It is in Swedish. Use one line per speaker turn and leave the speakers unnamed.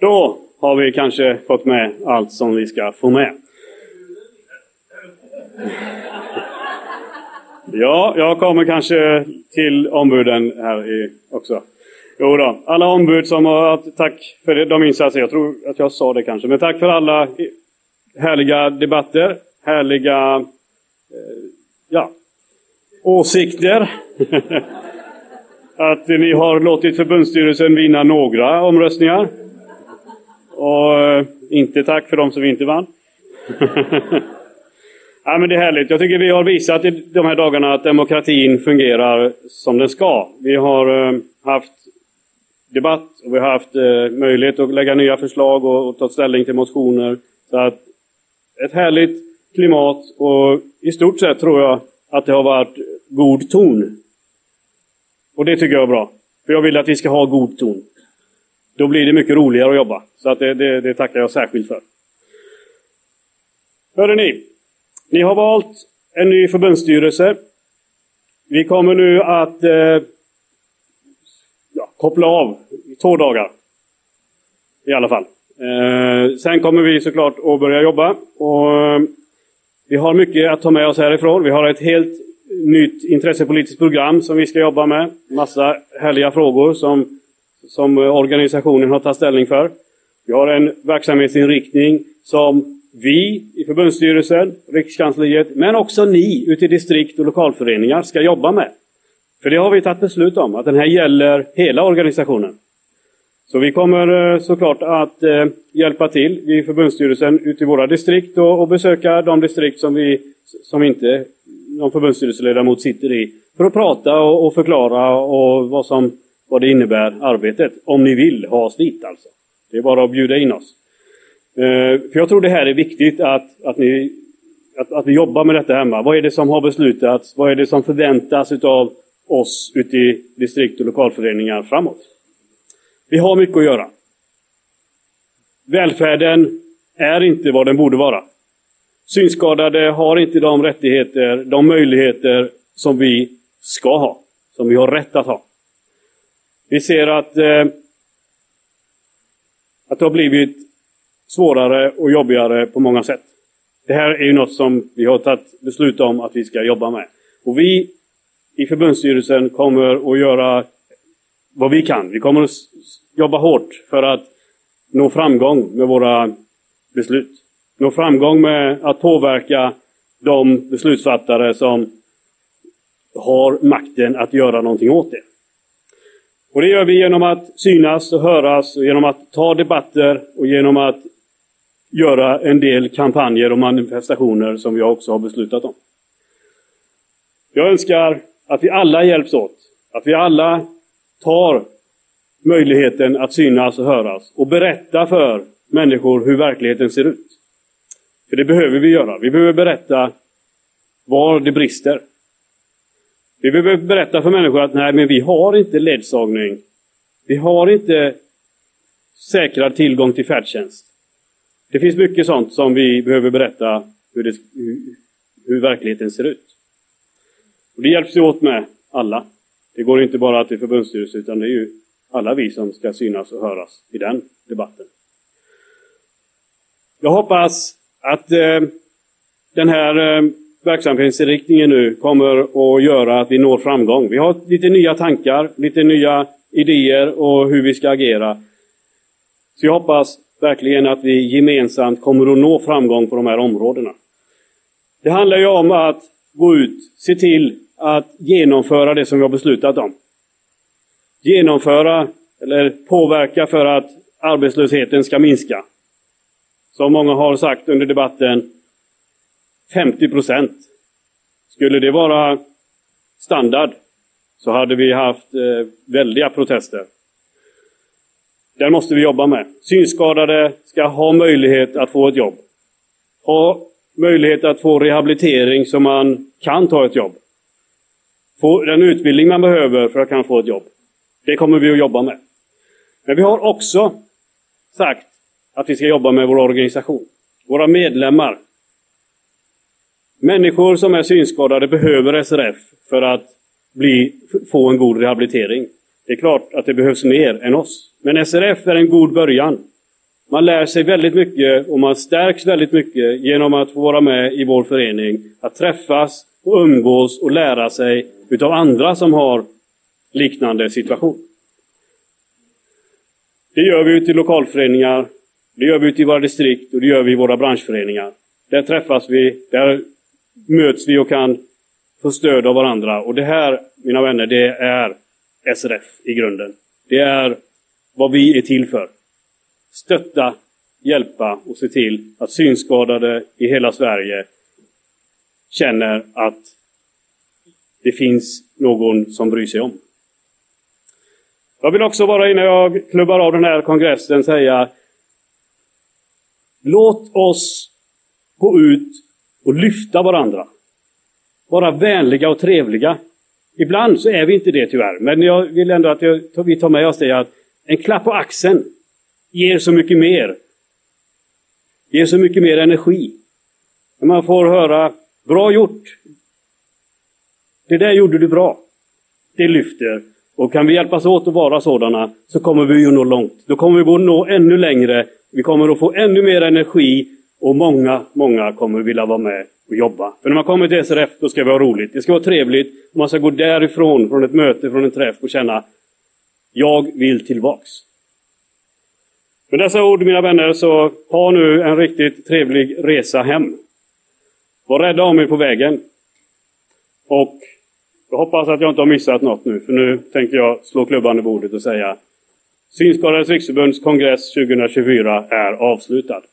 Då har vi kanske fått med allt som vi ska få med. Ja, jag kommer kanske till ombuden här också. Jo då, alla ombud som har, tack för de insatser, jag tror att jag sa det kanske, men tack för alla härliga debatter, härliga åsikter. Att ni har låtit förbundsstyrelsen vinna några omröstningar. Och inte tack för de som inte vann. Ja, men det är härligt. Jag tycker vi har visat i de här dagarna att demokratin fungerar som den ska. Vi har haft debatt och vi har haft möjlighet att lägga nya förslag och ta ställning till motioner. Så att ett härligt klimat, och i stort sett tror jag att det har varit god ton. Och det tycker jag är bra. För jag vill att vi ska ha god ton. Då blir det mycket roligare att jobba. Så att det tackar jag särskilt för. Hörrni, ni har valt en ny förbundsstyrelse. Vi kommer nu att koppla av i 2 dagar. I alla fall. Sen kommer vi såklart att börja jobba. Och vi har mycket att ta med oss härifrån. Vi har ett helt nytt intressepolitiskt program som vi ska jobba med. Massa härliga frågor som organisationen har tagit ställning för. Vi har en verksamhetsinriktning som vi i förbundsstyrelsen, Rikskansliet, men också ni ute i distrikt och lokalföreningar ska jobba med. För det har vi tagit beslut om, att den här gäller hela organisationen. Så vi kommer såklart att hjälpa till i förbundsstyrelsen ute i våra distrikt och besöka de distrikt som inte någon förbundsstyrelseledamot sitter i. För att prata och förklara och vad det innebär arbetet. Om ni vill ha oss dit alltså. Det är bara att bjuda in oss. För jag tror det här är viktigt att vi jobbar med detta hemma. Vad är det som har beslutats? Vad är det som förväntas av oss ute i distrikt och lokalföreningar framåt? Vi har mycket att göra. Välfärden är inte vad den borde vara. Synskadade har inte de rättigheter, de möjligheter som vi ska ha. Som vi har rätt att ha. Vi ser att det har blivit svårare och jobbigare på många sätt. Det här är ju något som vi har tagit beslut om att vi ska jobba med. Och vi i förbundsstyrelsen kommer att göra vad vi kan. Vi kommer att jobba hårt för att nå framgång med våra beslut. Nå framgång med att påverka de beslutsfattare som har makten att göra någonting åt det. Och det gör vi genom att synas och höras, och genom att ta debatter och genom att göra en del kampanjer och manifestationer som vi också har beslutat om. Jag önskar att vi alla hjälps åt. Att vi alla tar möjligheten att synas och höras och berätta för människor hur verkligheten ser ut. För det behöver vi göra. Vi behöver berätta var det brister. Vi behöver berätta för människor att nej, men vi har inte ledsagning. Vi har inte säkrad tillgång till färdtjänst. Det finns mycket sånt som vi behöver berätta hur verkligheten ser ut. Och det hjälps ju åt med alla. Det går inte bara till förbundsstyrelsen, utan det är ju alla vi som ska synas och höras i den debatten. Jag hoppas att den här verksamhetsinriktningen nu kommer att göra att vi når framgång. Vi har lite nya tankar, lite nya idéer och hur vi ska agera. Så jag hoppas verkligen att vi gemensamt kommer att nå framgång på de här områdena. Det handlar ju om att gå ut, se till att genomföra det som vi har beslutat om. Genomföra eller påverka för att arbetslösheten ska minska. Som många har sagt under debatten, 50%. Skulle det vara standard så hade vi haft väldiga protester. Där måste vi jobba med. Synskadade ska ha möjlighet att få ett jobb. Ha möjlighet att få rehabilitering så man kan ta ett jobb. Få den utbildning man behöver för att kunna få ett jobb. Det kommer vi att jobba med. Men vi har också sagt att vi ska jobba med vår organisation. Våra medlemmar. Människor som är synskadade behöver SRF för att få en god rehabilitering. Det är klart att det behövs mer än oss. Men SRF är en god början. Man lär sig väldigt mycket och man stärks väldigt mycket genom att få vara med i vår förening. Att träffas och umgås och lära sig utav andra som har liknande situation. Det gör vi ute i lokalföreningar, det gör vi ute i våra distrikt och det gör vi i våra branschföreningar. Där träffas vi, där möts vi och kan få stöd av varandra. Och det här, mina vänner, det är SRF i grunden. Det är vad vi är till för. Stötta, hjälpa och se till att synskadade i hela Sverige känner att det finns någon som bryr sig om. Jag vill också bara innan jag klubbar av den här kongressen säga: låt oss gå ut och lyfta varandra. Vara vänliga och trevliga. Ibland så är vi inte det tyvärr. Men jag vill ändå att vi tar med oss det att en klapp på axeln ger så mycket mer. Ger så mycket mer energi. När man får höra, bra gjort. Det där gjorde du bra. Det lyfter. Och kan vi hjälpas åt att vara sådana så kommer vi ju nå långt. Då kommer vi gå nå ännu längre. Vi kommer att få ännu mer energi. Och många kommer vilja vara med och jobba. För när man kommer till SRF då ska det vara roligt. Det ska vara trevligt. Man ska gå därifrån, från ett möte, från en träff och känna: jag vill tillbaks. Med dessa ord, mina vänner, så ha nu en riktigt trevlig resa hem. Var rädda om er på vägen. Och jag hoppas att jag inte har missat något nu. För nu tänker jag slå klubban i bordet och säga: Synskadades riksförbunds kongress 2024 är avslutad.